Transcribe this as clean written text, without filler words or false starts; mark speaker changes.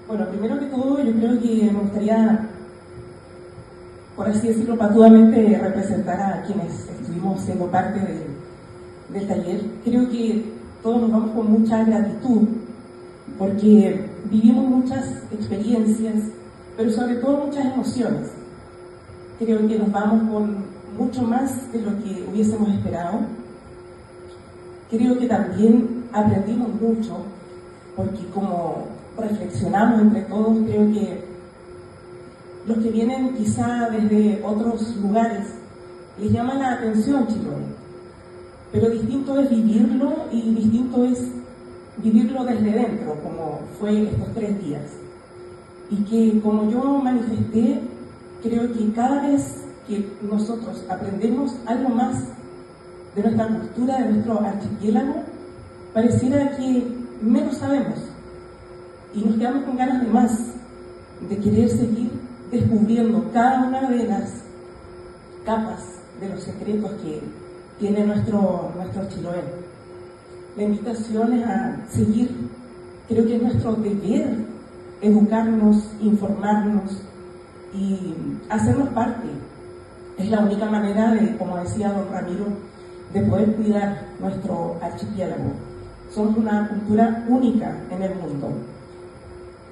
Speaker 1: Bueno, primero que todo, yo creo que me gustaría, por así decirlo, patudamente representar a quienes estuvimos siendo parte del taller. Creo que todos nos vamos con mucha gratitud, porque vivimos muchas experiencias, pero sobre todo muchas emociones. Creo que nos vamos con mucho más de lo que hubiésemos esperado. Creo que también aprendimos mucho, porque como reflexionamos entre todos, creo que los que vienen quizá desde otros lugares les llama la atención Chiloé, pero distinto es vivirlo y distinto es vivirlo desde dentro, como fue estos 3 días. Y que, como yo manifesté, creo que cada vez que nosotros aprendemos algo más de nuestra cultura, de nuestro archipiélago, pareciera que menos sabemos y nos quedamos con ganas de más, de querer seguir descubriendo cada una de las capas de los secretos que tiene nuestro Chiloé. La invitación es a seguir, creo que es nuestro deber educarnos, informarnos y hacernos parte. Es la única manera de, como decía don Ramiro, de poder cuidar nuestro archipiélago. Somos una cultura única en el mundo.